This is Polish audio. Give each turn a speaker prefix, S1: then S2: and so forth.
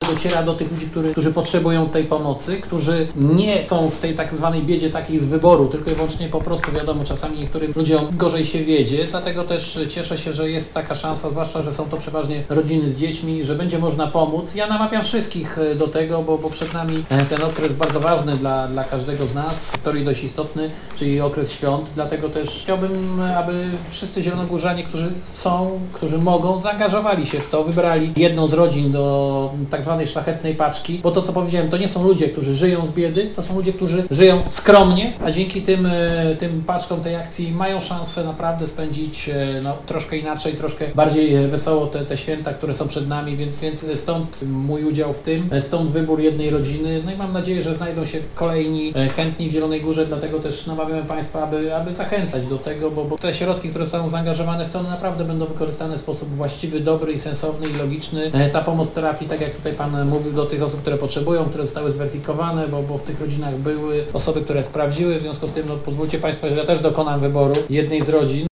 S1: dociera do tych ludzi, którzy potrzebują tej pomocy, którzy nie są w tej tak zwanej biedzie takiej z wyboru, tylko i wyłącznie po prostu wiadomo, czasami niektórym ludziom gorzej się wiedzie, dlatego też cieszę się, że jest taka szansa, zwłaszcza, że są to przeważnie rodziny z dziećmi, że będzie można pomóc. Ja namawiam wszystkich do tego, bo przed nami ten okres bardzo ważny dla każdego z nas, w historii dość istotny, czyli okres świąt, dlatego też chciałbym, aby wszyscy zielonogórzanie, którzy mogą, zaangażowali się w to, wybrali jedną z rodzin do tak zwanej szlachetnej paczki, bo to, co powiedziałem, to nie są ludzie, którzy żyją z biedy, to są ludzie, którzy żyją skromnie, a dzięki tym paczkom tej akcji mają szansę naprawdę spędzić troszkę inaczej, troszkę bardziej wesoło te święta, które są przed nami, więc stąd mój udział w tym, stąd wybór jednej rodziny, no i mam nadzieję, że znajdą się kolejni chętni w Zielonej Górze, dlatego też namawiamy Państwa, aby zachęcać do tego, bo te środki, które są zaangażowane w to, naprawdę będą wykorzystane w sposób właściwy, dobry i sensowny i logiczny. Ta pomoc trafi, tak jak tutaj Pan mówił, do tych osób, które potrzebują, które zostały zweryfikowane, bo w tych rodzinach były osoby, które sprawdziły, w związku z tym pozwólcie Państwo, że ja też dokonam wyboru jednej z rodzin.